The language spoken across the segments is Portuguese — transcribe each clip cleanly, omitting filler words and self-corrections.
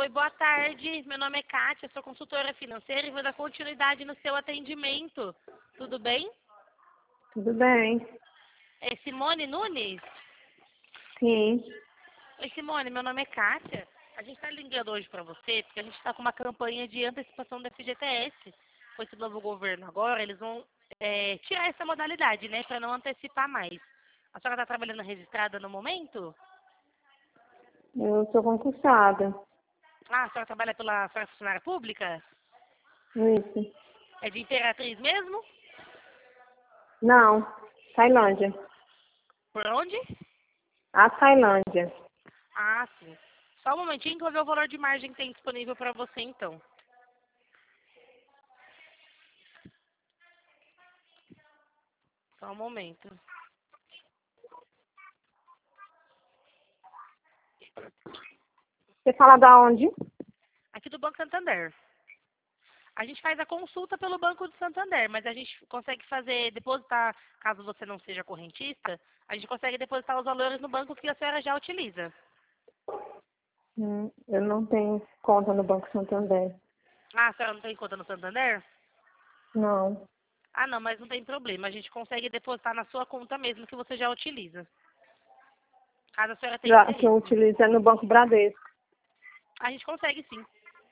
Oi, boa tarde. Meu nome é Kátia, sou consultora financeira e vou dar continuidade no seu atendimento. Tudo bem? Tudo bem. É Simone Nunes? Sim. Oi, Simone, meu nome é Kátia. A gente está ligando hoje para você porque a gente está com uma campanha de antecipação do FGTS. Com esse novo governo agora, eles vão tirar essa modalidade, né, para não antecipar mais. A senhora está trabalhando registrada no momento? Eu sou concursada. Ah, a senhora trabalha pela senhora é funcionária pública? Isso. É de Imperatriz mesmo? Não. Tailândia. Por onde? A Tailândia. Ah, sim. Só um momentinho que eu vou ver o valor de margem que tem disponível para você, então. Só um momento. Você fala da onde? Aqui do Banco Santander. A gente faz a consulta pelo Banco do Santander, mas a gente consegue depositar, caso você não seja correntista, a gente consegue depositar os valores no banco que a senhora já utiliza. Eu não tenho conta no Banco Santander. Ah, a senhora não tem conta no Santander? Não. Ah, não, mas não tem problema. A gente consegue depositar na sua conta mesmo que você já utiliza. Caso a senhora tenha Já que eu interesse. utilizo é no Banco Bradesco. A gente consegue sim.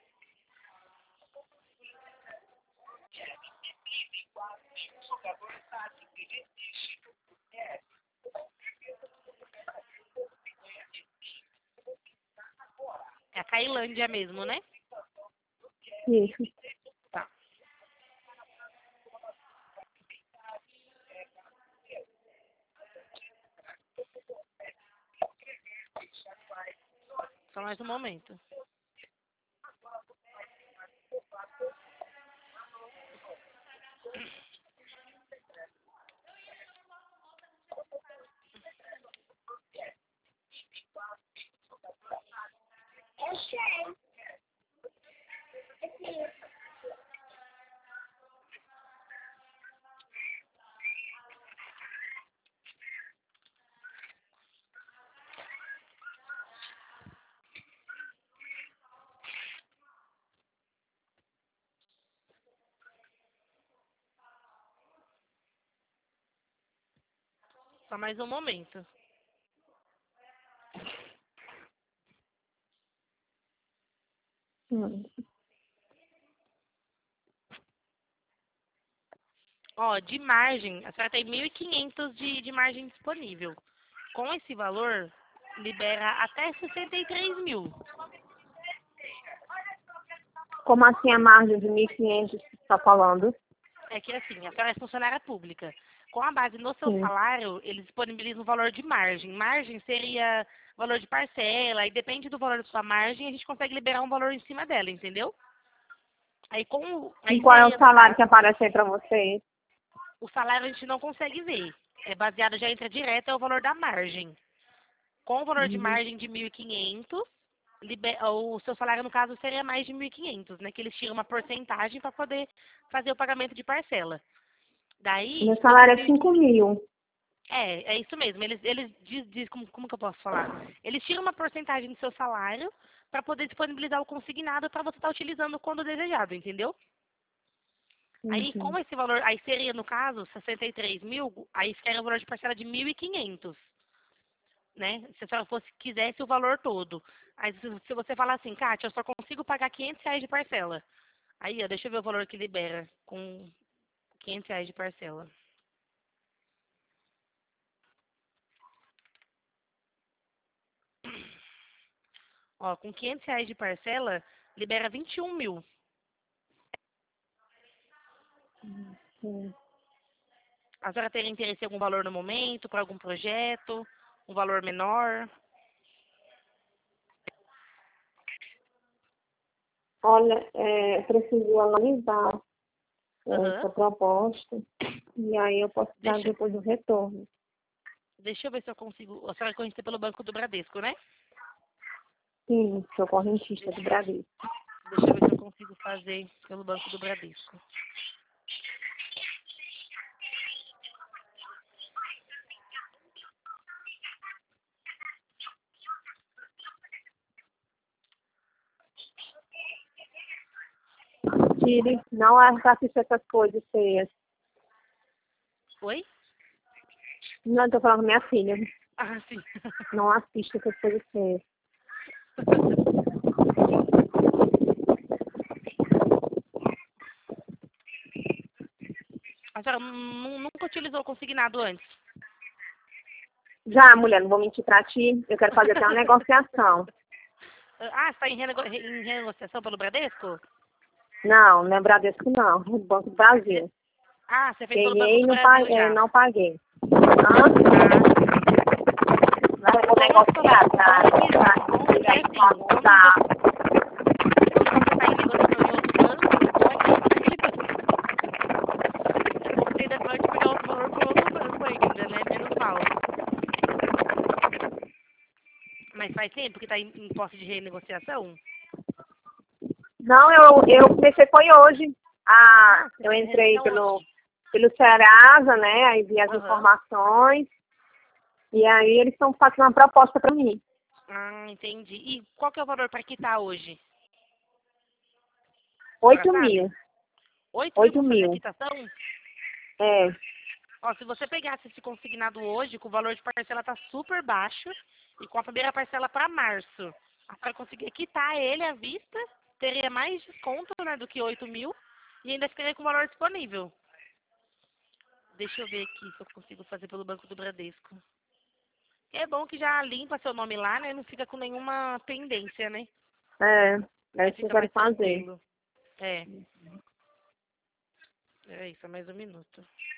É a Cailândia mesmo, né? Isso. Tá. Só mais um momento. Só mais um momento. Hum. Ó, de margem, a senhora tem 1.500 de margem disponível. Com esse valor, libera até 63 mil. Como assim a margem de 1.500 que você está falando? É que assim, a senhora é funcionária pública. Com a base no seu Sim. salário, eles disponibilizam o valor de margem. Margem seria valor de parcela, e depende do valor da sua margem, a gente consegue liberar um valor em cima dela, entendeu? E Aí qual é o seria, no salário que caso, aparece aí para vocês? o salário a gente não consegue ver. É baseado, já entra direto, é o valor da margem. Com o valor de Uhum. margem de 1.500, o seu salário, no caso, seria mais de 1.500, né? Que eles tiram uma porcentagem para poder fazer o pagamento de parcela. Meu Daí, desses salário é 5 1.500... mil. É isso mesmo. Eles como que eu posso falar? Eles tiram uma porcentagem do seu salário para poder disponibilizar o consignado para você estar utilizando quando desejado, entendeu? Aí, Uhum. com esse valor, aí seria, no caso, 63 mil, aí seria o valor de parcela de 1.500, né? Se a senhora quisesse o valor todo. Aí, se você falar assim, Kátia, eu só consigo pagar R$ 500 de parcela. Aí, ó, deixa eu ver o valor que libera com R$ 500 de parcela. Ó, com R$ 500 de parcela, libera 21 mil. Sim. A senhora teria interesse em algum valor no momento, para algum projeto, um valor menor? Olha, preciso analisar Aham. essa proposta e aí eu posso dar Deixa, depois o retorno. deixa eu ver se eu consigo. A senhora é conhecida pelo Banco do Bradesco, né? Sim, sou correntista do Deixa, Bradesco. deixa eu ver se eu consigo fazer pelo Banco do Bradesco. retire. Não assiste essas coisas feias. Oi? Não, eu tô falando com minha filha. Ah, sim. Não assiste essas coisas feias. A senhora nunca utilizou consignado antes? Já, mulher, não vou mentir pra ti. Eu quero fazer até uma negociação. Ah, você está em renegociação pelo Bradesco? Não, não é Bradesco, não. É Banco do Brasil. Ah, você fez pelo Banco Peguei e do não, Brasil já. não paguei. Ah, Mas eu vou negociar, tá? bom é que assim, quando você está em negociação em outro banco, o bom é que aquele banco. É bom que você ainda pode pegar outro valor por outro banco ainda, né? Menos mal. Mas faz tempo que está em posse de renegociação? Não, eu comecei foi hoje. Eu entrei pelo Serasa, né? Aí vi as informações. E aí eles estão fazendo uma proposta para mim. Ah, entendi. E qual que é o valor para quitar hoje? 8 mil. 8 mil 8 para fazer a mil. quitação? É. Ó, se você pegasse esse consignado hoje, com o valor de parcela tá super baixo e com a primeira parcela para março, para conseguir quitar ele à vista, teria mais desconto, né, do que 8 mil e ainda ficaria com o valor disponível. Deixa eu ver aqui se eu consigo fazer pelo Banco do Bradesco. É bom que já limpa seu nome lá, né? Não fica com nenhuma pendência, né? É Aí isso que eu fica quero mais fazer. tranquilo. É. É isso, é mais um minuto.